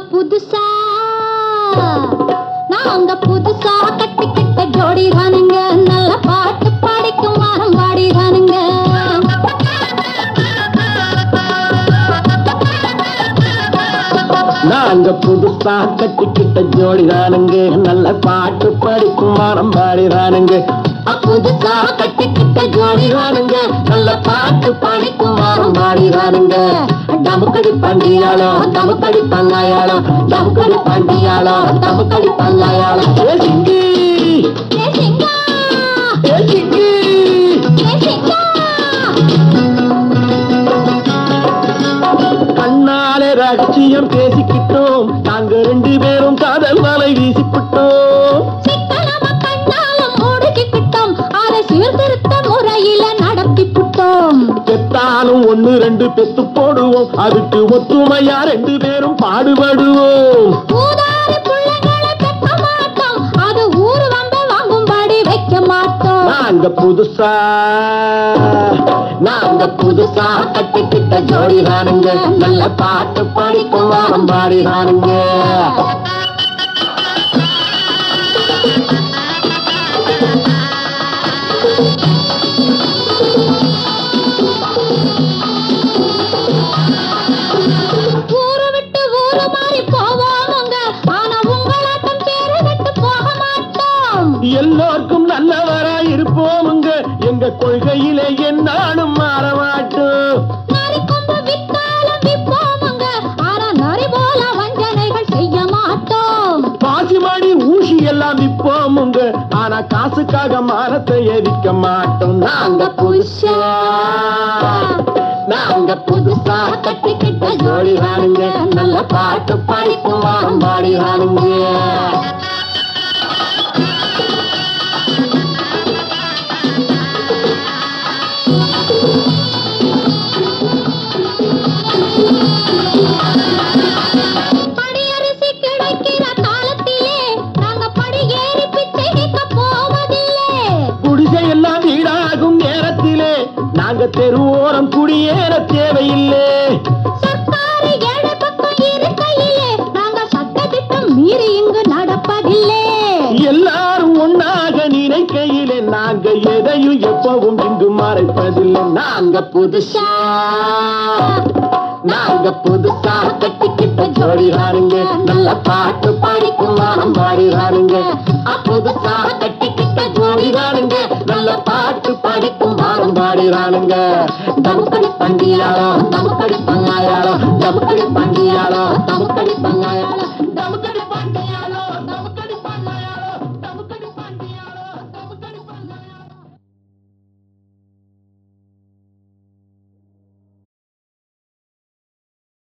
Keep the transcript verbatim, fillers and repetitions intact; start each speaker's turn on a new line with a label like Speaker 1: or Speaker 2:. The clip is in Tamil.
Speaker 1: புதுசா நாங்க புதுசா கட்டிக்கிட்ட ஜோடி தானுங்க, நல்ல பாட்டு பாடிக்கும் வாரம் பாடி தானுங்க.
Speaker 2: நாங்க புதுசா கட்டிக்கிட்ட ஜோடி தானுங்க, நல்ல பாட்டு படிக்கும் வாரம் பாடி தானுங்க.
Speaker 1: புதுசா கட்டிக்கிட்ட ஜோடி தானுங்க, நல்ல பாட்டு பாடிக்கும் வாரம் பாடி தானுங்க. டமுக்கடி பண்டியாளோ டமுக்கடி பங்காயாளோ, டமுக்கடி பண்டியாளோ டமுக்கடி பங்காயாளோ.
Speaker 2: ஏ சிங்கி
Speaker 1: ஏ சிங்கா
Speaker 2: ஏ சிங்கி
Speaker 1: ஏ சிங்கா.
Speaker 2: கண்ணாலே ரகசியம் பேசிக்கிட்டோம், நாங்க ரெண்டு பேரும் காதல் வலை வீசிக்கிட்டோம்.
Speaker 1: சிக்கனமா கண்ணால மூடிக்கிட்டோம், அதை சீர்திருத்த முறையில நடத்தி புட்டோம்.
Speaker 2: பெத்தாலும் ஒண்ணு ரெண்டு பெத்து போடுவோம், அதுக்கு ஒத்துமையா ரெண்டு பேரும் பாடுபடுவோம்.
Speaker 1: ஊதாரி பிள்ளைகளை பெற்க மாட்டோம், அது ஊரு வந்து வாங்கும்படி வைக்க மாட்டோம்.
Speaker 2: நாங்க புதுசா நாங்க புதுசா கட்டிக்கிட்ட ஜோடி தானுங்க, நல்ல பாட்டு படிக்கும் வாரம் பாடி தானுங்க.
Speaker 1: ஊரு விட்டு ஊரு மாறி போவோமுங்க, ஆனா உங்களாட்டம் பேரு விட்டு போக மாட்டோம்.
Speaker 2: எல்லோருக்கும் நல்லவரா இருப்போமுங்க, எங்க கொள்கையிலே என்னாலும் மாற மாட்டோம்.
Speaker 1: நரி கொம்பு வித்தாலும் விப்போமுங்க, ஆனா நரி போல வஞ்சனைகள் செய்ய மாட்டோம்.
Speaker 2: பாசிமணி ஊசி எல்லாம் விப்போமுங்க, ஆனா காசுக்காக மானத்தை எரிக்க மாட்டோம். நாங்க புதுசா நாங்க புதுசா கட்டிக்கிட்ட ஜோடி தானுங்க, நல்ல பாட்டு படிக்கும் வாரம் பாடி தானுங்க.
Speaker 1: படியரிசி கிடைக்கிற காலத்திலே நாங்க படி ஏறி பிச்சை கேட்க போவதில்லை.
Speaker 2: குடிசை எல்லாம் வீடாகும் நேரத்திலே நாங்க தெருவோரம் குடியேற தேவையில்லை.
Speaker 1: சர்க்காரு ஏழை பக்கம் இருக்கையிலே நாங்க சட்டத்திட்டம் மீறி இங்கு நடப்பதில்லை.
Speaker 2: எல்லாரும் ஒன்னாக நினைக்கையிலே நாங்க எதையும் எப்பவும் இங்கு மறைப்பதில்லை. நாங்க புதுசா நாங்க புதுசா கட்டிக்கிட்ட ஜோடி தானுங்க, நல்ல பாட்டு பாடிக்கும் வாரம் பாடி தானுங்க. புதுசா கட்டிக்கிட்ட ஜோடி தானுங்க, நல்ல பாட்டு பாடிக்கும் வாரம் பாடி தானுங்க. தமுக்கடி பண்டியாளோ தமுக்கடி